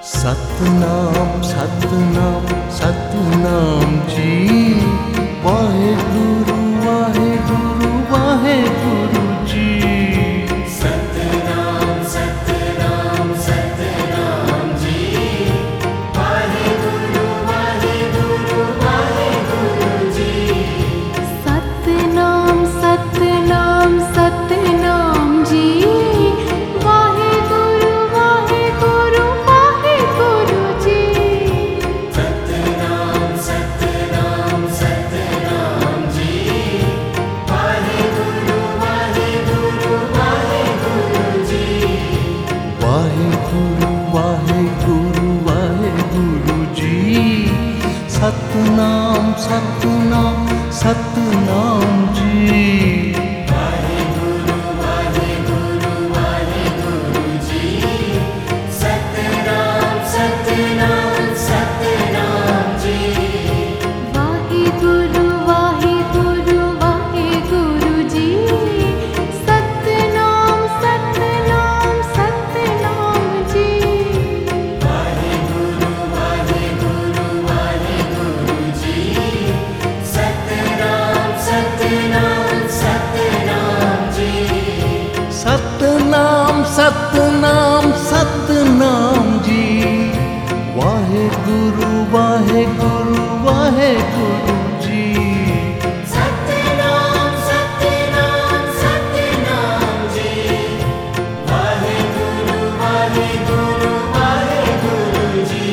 सतनाम सतनाम सतनाम जी। वाहेगुरु वाहेगुरु वाहेगुरु जी। सतनाम सतनाम सतनाम जी। वाहेगुरु वाहेगुरु वाहेगुरु जी। सतनाम सतनाम सतनाम जी। वाहेगुरु वाहेगुरु वाहेगुरु जी। सतनाम सतनाम सतनाम जी। वाहेगुरु वाहेगुरु वाहेगुरु जी। वाहेगुरु वाहेगुरु वाहेगुरु जी। सतनाम सतनाम सतनाम जी। वाहेगुरु वाहेगुरु वाहेगुरु जी। सतनाम सतनाम सतनाम जी। वाहेगुरु वाहेगुरु वाहेगुरु जी। सतनाम सतनाम सतनाम जी। वाहेगुरु वाहेगुरु वाहेगुरु जी। सतनाम सतनाम सतनाम जी। सतनाम सतनाम सतनाम जी। वाहेगुरु वाहेगुरु वाहेगुरु जी। सतनाम सतनाम सतनाम जी। वाहेगुरु वाहेगुरु वाहेगुरु जी।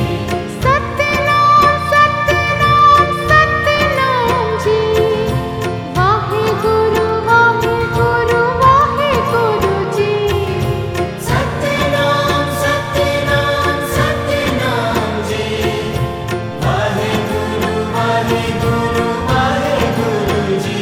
सतनाम सतनाम सतनाम जी। वाहेगुरु वाहेगुरु वाहेगुरु जी। सतनाम सतनाम सतनाम जी। वाहेगुरु वाहेगुरु वाहेगुरु जी।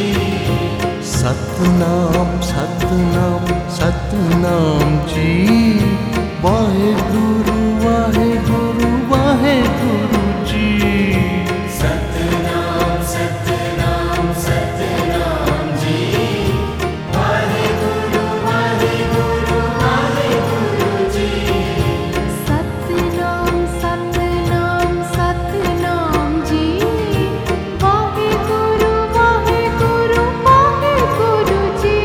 सतनाम सतनाम सतनाम जी। वाहेगुरु वाहेगुरु वाहेगुरु जी। सतनाम सतनाम सतनाम जी। वाहेगुरु वाहेगुरु वाहेगुरु जी। सतनाम सतनाम सतनाम जी। वाहेगुरु वाहेगुरु वाहेगुरु जी।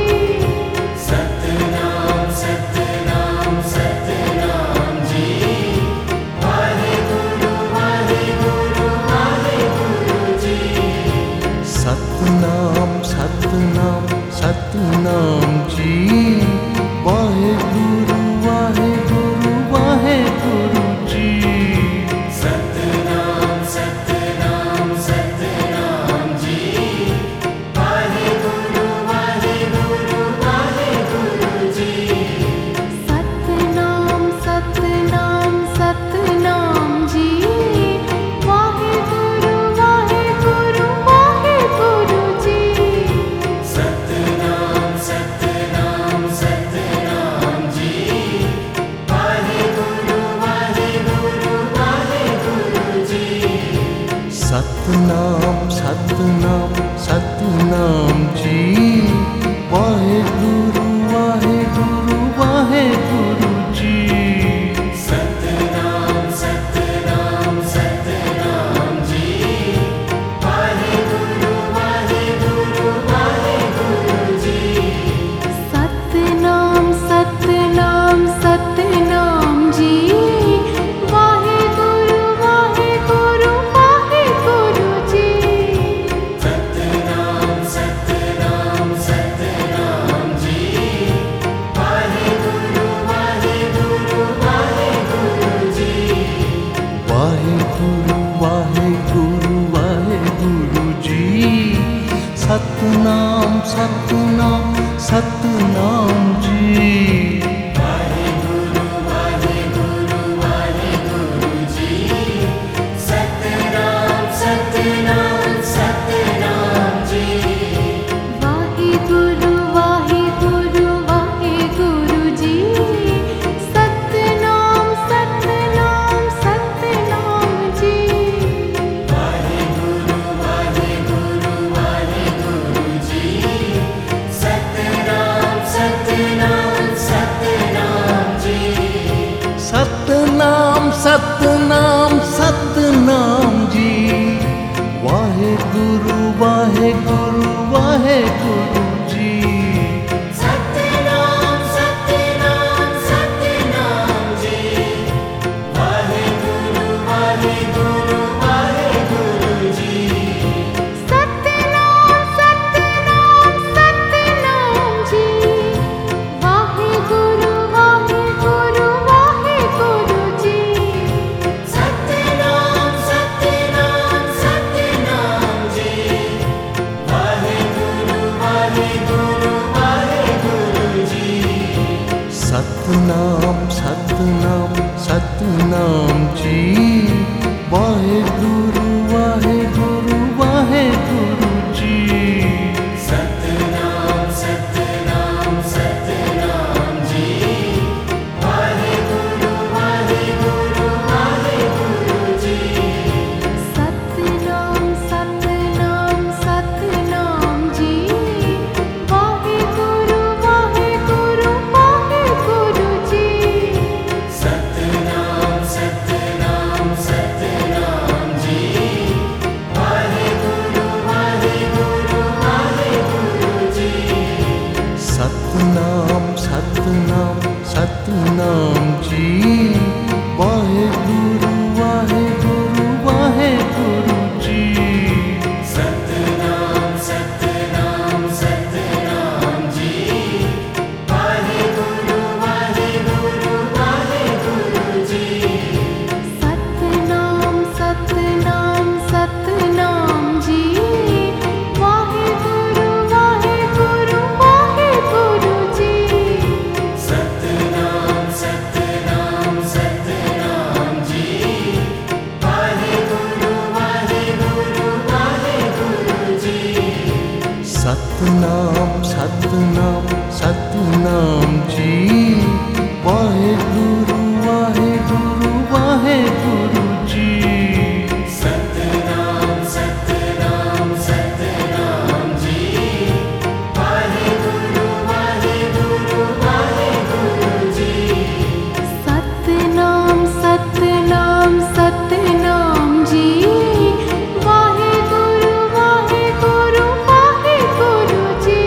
सतनाम सतनाम सतनाम जी। वाहेगुरु वाहेगुरु वाहेगुरु जी। सतनाम सतनाम सतनाम जी। वाहेगुरु वाहेगुरु वाहेगुरु जी। सतनाम सतनाम सतनाम जी। वाहेगुरु वाहेगुरु वाहेगुरु जी। सतनाम सतनाम सतनाम जी। वाहेगुरु वाहेगुरु वाहेगुरु जी। सतनाम सतनाम सतनाम जी। वाहेगुरु वाहेगुरु वाहेगुरु जी। सतनाम सतनाम सतनाम जी। वाहेगुरु वाहेगुरु वाहेगुरु जी। सतनाम सतनाम सतनाम जी। वाहेगुरु वाहेगुरु वाहेगुरु जी। सतनाम सतनाम सतनाम जी। वाहेगुरु वाहेगुरु वाहेगुरु जी। सतनाम सतनाम सतनाम जी। वाहेगुरु वाहेगुरु वाहेगुरु जी। वाहेगुरु वाहेगुरु वाहेगुरु जी। सतनाम सतनाम सतनाम जी। वाहेगुरु वाहेगुरु वाहेगुरु जी। सतनाम सतनाम सतनाम जी। वाहेगुरु वाहेगुरु वाहेगुरु जी। सतनाम सतनाम सतनाम जी। वाहेगुरु वाहेगुरु वाहेगुरु जी। सतनाम सतनाम ਸਤਨਾਮ ਸਤਨਾਮ ਸਤਨਾਮ ਜੀ ਵਾਹਿਗੁਰੂ ਵਾਹਿਗੁਰੂ ਵਾਹਿਗੁਰੂ ਜੀ सतनाम सतनाम सतनाम जी वाहेगुरु वाहेगुरु वाहेगुरु जी सतनाम सतनाम सतनाम जी वाहेगुरु वाहेगुरु वाहेगुरु जी सतनाम सतनाम सतनाम जी वाहेगुरु वाहेगुरु वाहेगुरु जी ਸਤਨਾਮ ਸਤਨਾਮ ਸਤਨਾਮ ਜੀ ਵਾਹਿਗੁਰੂ ਵਾਹਿਗੁਰੂ ਵਾਹਿਗੁਰੂ ਜੀ सतनाम सतनाम सतनाम जी वाहेगुरु वाहेगुरु वाहेगुरु जी सतनाम सतनाम सतनाम जी वाहेगुरु वाहेगुरु वाहेगुरु जी सतनाम सतनाम सतनाम जी वाहेगुरु वाहेगुरु वाहेगुरु जी ਸਤਨਾਮ ਸਤਨਾਮ ਸਤਨਾਮ ਜੀ ਵਾਹਿਗੁਰੂ ਵਾਹਿਗੁਰੂ ਵਾਹਿਗੁਰੂ ਜੀ सतनाम सतनाम सतनाम जी वाहेगुरु वाहेगुरु वाहेगुरु जी सतनाम सतनाम सतनाम जी वाहेगुरु वाहेगुरु वाहेगुरु जी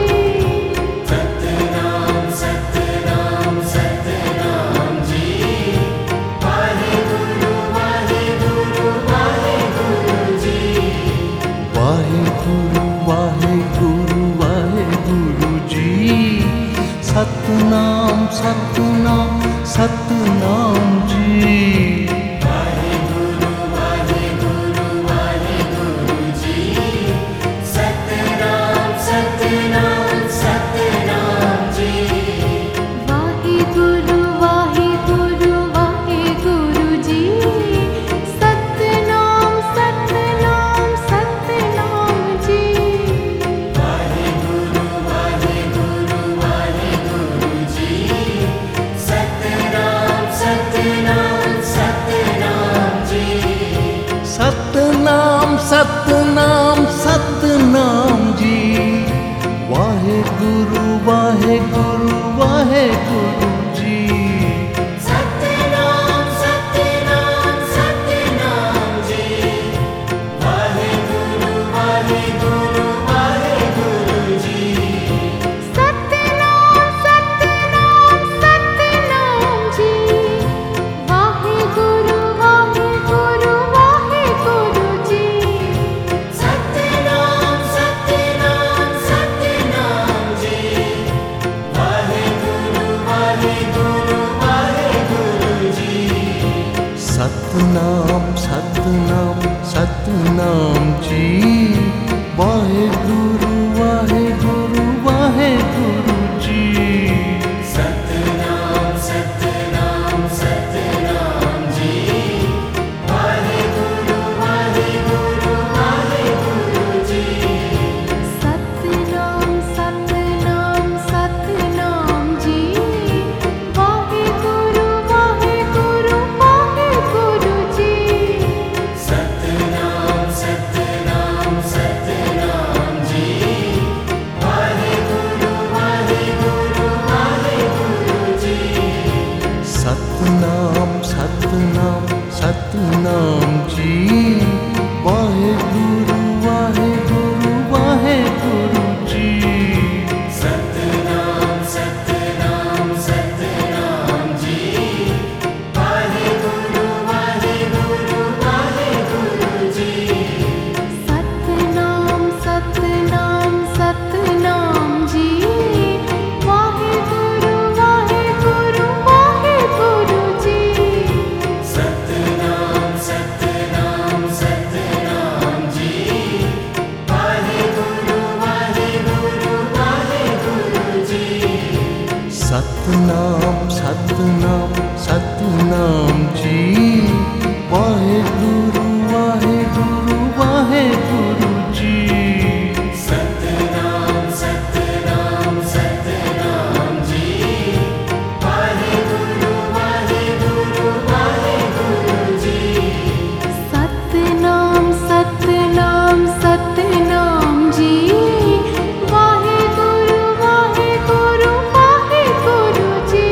सतनाम सतनाम सतनाम जी वाहेगुरु वाहेगुरु वाहेगुरु जी ਵਾਹਿਗੁਰੂ ਵਾਹਿਗੁਰੂ ਵਾਹਿਗੁਰੂ ਜੀ ਸਤਨਾਮ ਸਤਨਾਮ ਸਤਨਾਮ ਜੀ वाहेगुरु वाहेगुरु वाहेगुरु जी सतनाम सतनाम सतनाम जी वाहेगुरु वाहेगुरु वाहेगुरु जी सतनाम सतनाम सतनाम जी वाहेगुरु वाहेगुरु वाहेगुरु जी सतनाम सतनाम सतनाम जी ਸਤਨਾਮ ਸਤਨਾਮ ਸਤਨਾਮ ਜੀ ਵਾਹਿਗੁਰੂ ਵਾਹਿਗੁਰੂ ਵਾਹਿਗੁਰੂ ਜੀ सतनाम सतनाम सतनाम जी वाहेगुरु वाहेगुरु वाहेगुरु जी सतनाम सतनाम सतनाम जी वाहेगुरु वाहेगुरु वाहेगुरु जी सतनाम सतनाम सतनाम जी वाहेगुरु वाहेगुरु वाहेगुरु जी ਸਤਨਾਮ ਸਤਨਾਮ ਸਤਨਾਮ ਜੀ ਵਾਹਿਗੁਰੂ ਵਾਹਿਗੁਰੂ ਵਾਹਿਗੁਰੂ ਜੀ सतनाम सतनाम सतनाम जी वाहेगुरु वाहेगुरु वाहेगुरु जी सतनाम सतनाम सतनाम जी वाहेगुरु वाहेगुरु वाहेगुरु जी सतनाम सतनाम सतनाम जी वाहेगुरु वाहेगुरु वाहेगुरु जी ਸਤਨਾਮ ਸਤਨਾਮ ਸਤਨਾਮ ਜੀ ਵਾਹਿਗੁਰੂ ਵਾਹਿਗੁਰੂ ਵਾਹਿਗੁਰੂ ਜੀ सतनाम सतनाम सतनाम जी वाहेगुरु वाहेगुरु वाहेगुरु जी सतनाम सतनाम सतनाम जी वाहेगुरु वाहेगुरु वाहेगुरु जी सतनाम जी। वाहेगुरु वाहेगुरु वाहेगुरु जी। सतनाम सतनाम सतनाम जी। वाहेगुरु वाहेगुरु वाहेगुरु जी। सतनाम सतनाम सतनाम जी। वाहेगुरु वाहेगुरु वाहेगुरु जी।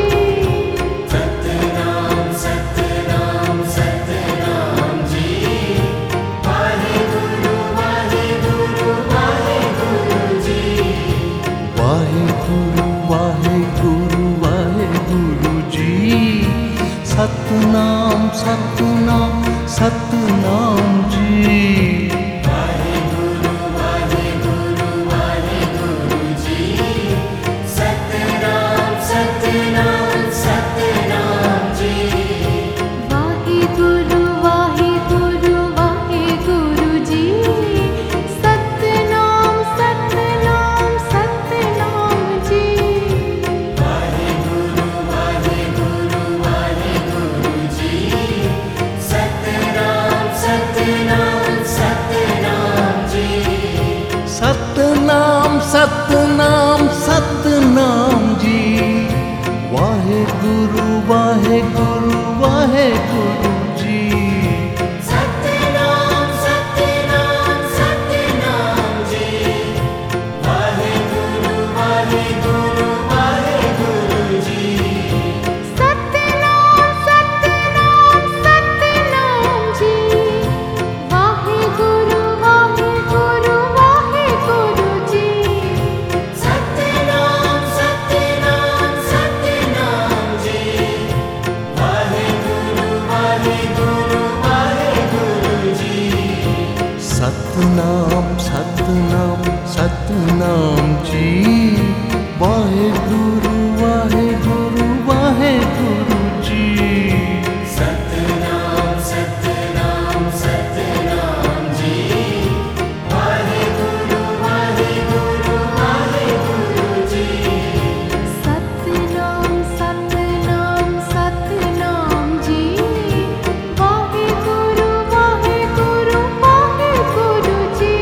सतनाम सतनाम सतनाम जी। वाहेगुरु वाहेगुरु वाहेगुरु जी। वाहेगुरु वाहेगुरु वाहेगुरु जी। सतनाम सतनाम सतनाम जी। वाहेगुरु वाहेगुरु वाहेगुरु जी। सतनाम सतनाम सतनाम जी। वाहेगुरु वाहेगुरु वाहेगुरु जी। सतनाम सतनाम सतनाम जी। वाहेगुरु वाहेगुरु वाहेगुरु जी। सतनाम सतनाम सतनाम जी। सतनाम सतनाम सतनाम जी। वाहेगुरु वाहेगुरु वाहेगुरु जी। सतनाम सतनाम सतनाम जी। वाहेगुरु वाहेगुरु वाहेगुरु जी। सतनाम सतनाम सतनाम जी। वाहेगुरु वाहेगुरु वाहेगुरु जी। सतनाम सतनाम सतनाम जी। वाहेगुरु वाहेगुरु वाहेगुरु जी। सतनाम सतनाम सतनाम जी। वाहेगुरु वाहेगुरु वाहेगुरु जी। सतनाम सतनाम सतनाम जी। वाहेगुरु वाहेगुरु वाहेगुरु जी। सतनाम सतनाम सतनाम जी। वाहेगुरु वाहेगुरु वाहेगुरु जी।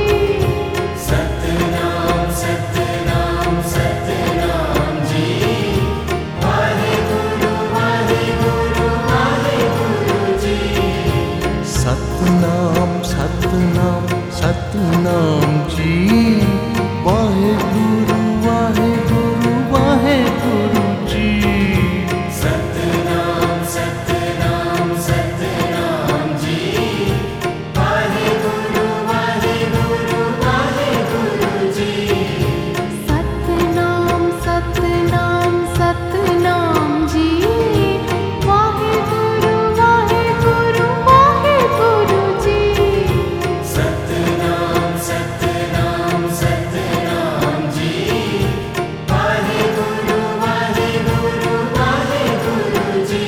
सतनाम सतनाम सतनाम जी। वाहेगुरु वाहेगुरु वाहेगुरु जी। सतनाम सतनाम सतनाम जी। वाहेगुरु वाहेगुरु वाहेगुरु जी। सतनाम सतनाम सतनाम जी। वाहेगुरु वाहेगुरु वाहेगुरु जी। सतनाम सतनाम सतनाम जी। वाहेगुरु वाहेगुरु वाहेगुरु जी। सतनाम सतनाम सतनाम जी। वाहेगुरु वाहेगुरु वाहेगुरु जी।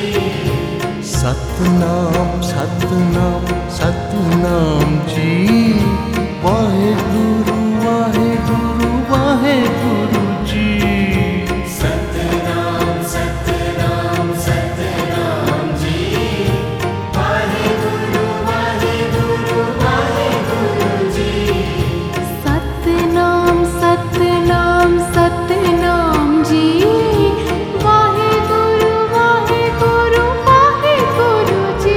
सतनाम सतनाम सतनाम जी। वाहेगुरु वाहेगुरु वाहेगुरु जी। सतनाम सतनाम सतनाम जी। वाहेगुरु वाहेगुरु वाहेगुरु जी। सतनाम सतनाम सतनाम जी। वाहेगुरु वाहेगुरु वाहेगुरु जी।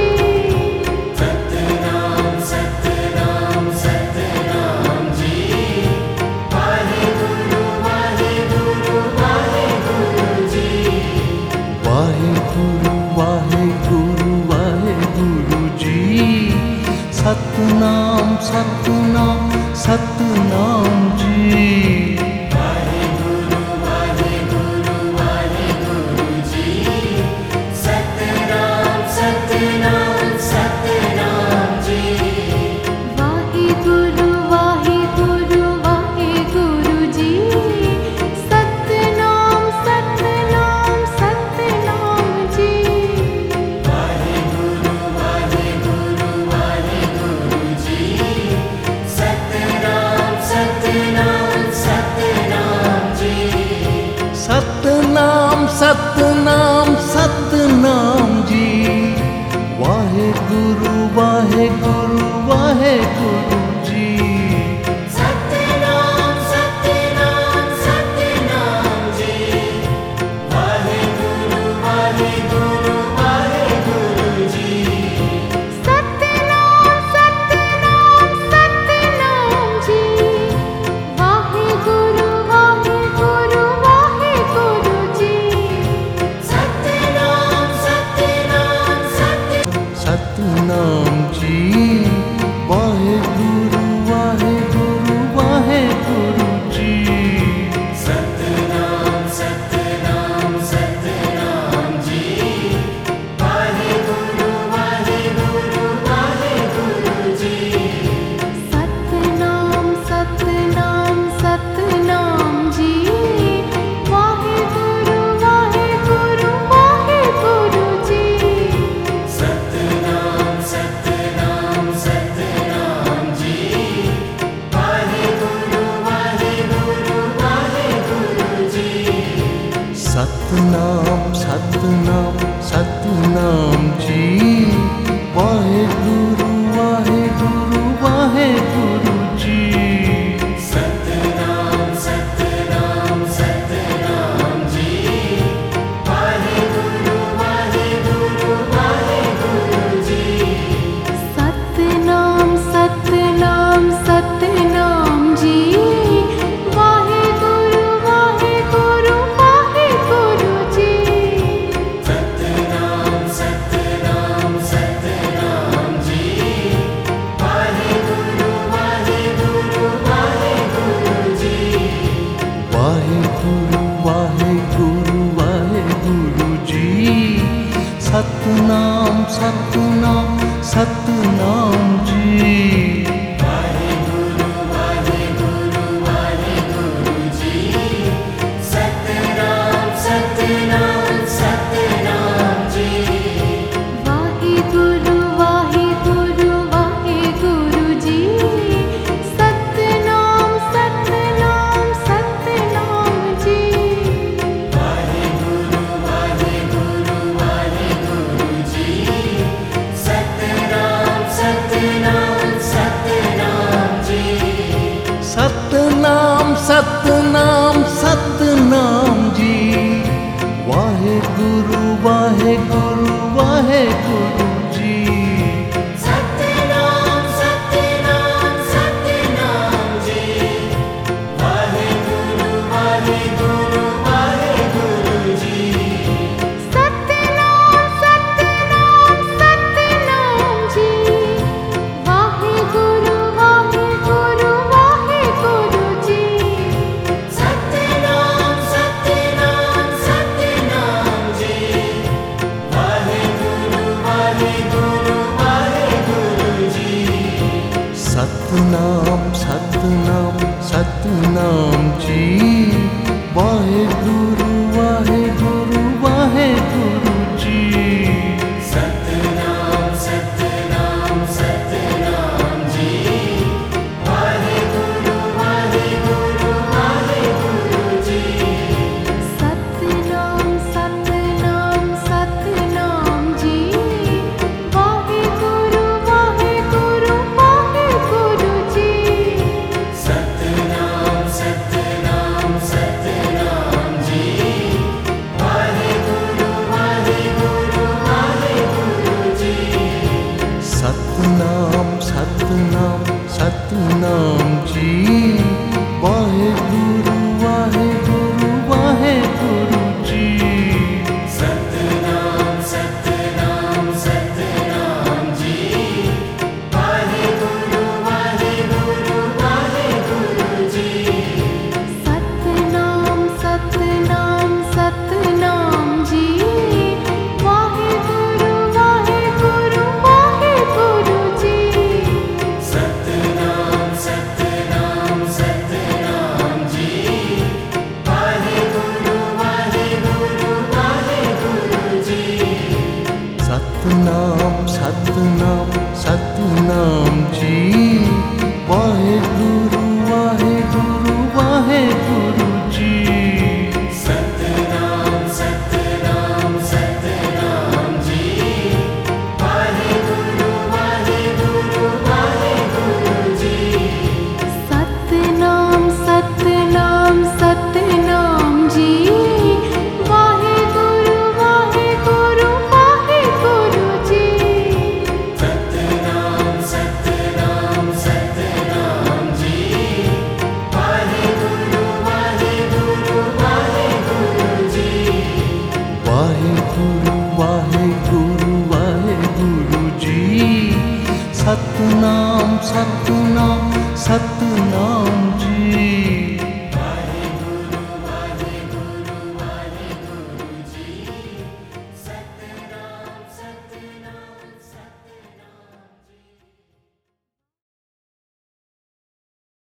सतनाम सतनाम सतनाम जी। वाहेगुरु वाहेगुरु वाहेगुरु जी। वाहेगुरु वाहेगुरु वाहेगुरु जी। सतनाम सतनाम सतनाम जी। वाहेगुरु वाहेगुरु वाहेगुरु जी। सतनाम सतनाम सतनाम जी। वाहेगुरु वाहेगुरु वाहेगुरु जी। सतनाम सतनाम सतनाम जी। वाहेगुरु वाहेगुरु वाहेगुरु जी। सतनाम सतनाम सतनाम सतनाम सतनाम जी। वाहेगुरु वाहेगुरु वाहेगुरु जी। सतनाम सतनाम सतनाम जी। वाहेगुरु वाहेगुरु वाहेगुरु जी। सतनाम सतनाम सतनाम जी। वाहेगुरु वाहेगुरु वाहेगुरु जी। सतनाम सतनाम सतनाम जी। सतनाम सतनाम सतनाम जी। वाहेगुरु वाहेगुरु वाहेगुरु जी। सतनाम सतनाम सतनाम जी। वाहेगुरु वाहेगुरु वाहेगुरु जी। सतनाम सतनाम सतनाम जी। वाहेगुरु वाहेगुरु वाहेगुरु जी। सतनाम सतनाम सतनाम जी। वाहेगुरु वाहेगुरु वाहेगुरु जी। सतनाम सतनाम सतनाम जी। वाहेगुरु वाहेगुरु वाहेगुरु जी। सतनाम सतनाम सतनाम जी। वाहेगुरु वाहेगुरु वाहेगुरु जी। सतनाम सतनाम सतनाम जी। वाहेगुरु वाहेगुरु वाहेगुरु जी। सतनाम सतनाम सतनाम जी। वाहेगुरु वाहेगुरु वाहेगुरु जी। सतनाम सतनाम सतनाम जी। वाहेगुरु वाहेगुरु वाहेगुरु जी। सतनाम सतनाम सतनाम जी। वाहेगुरु वाहेगुरु वाहेगुरु जी। सतनाम सतनाम सतनाम जी। वाहेगुरु वाहेगुरु वाहेगुरु जी। सतनाम सतनाम सतनाम जी। वाहेगुरु वाहेगुरु वाहेगुरु जी। सतनाम सतनाम सतनाम जी। वाहेगुरु वाहेगुरु वाहेगुरु जी। सतनाम सतनाम सतनाम जी। वाहेगुरु वाहेगुरु वाहेगुरु जी। सतनाम सतनाम सतनाम जी। वाहेगुरु वाहेगुरु वाहेगुरु जी। सतनाम सतनाम सतनाम जी। वाहेगुरु वाहेगुरु वाहेगुरु जी। वाहेगुरु वाहेगुरु वाहेगुरु जी। सतनाम सतनाम सतनाम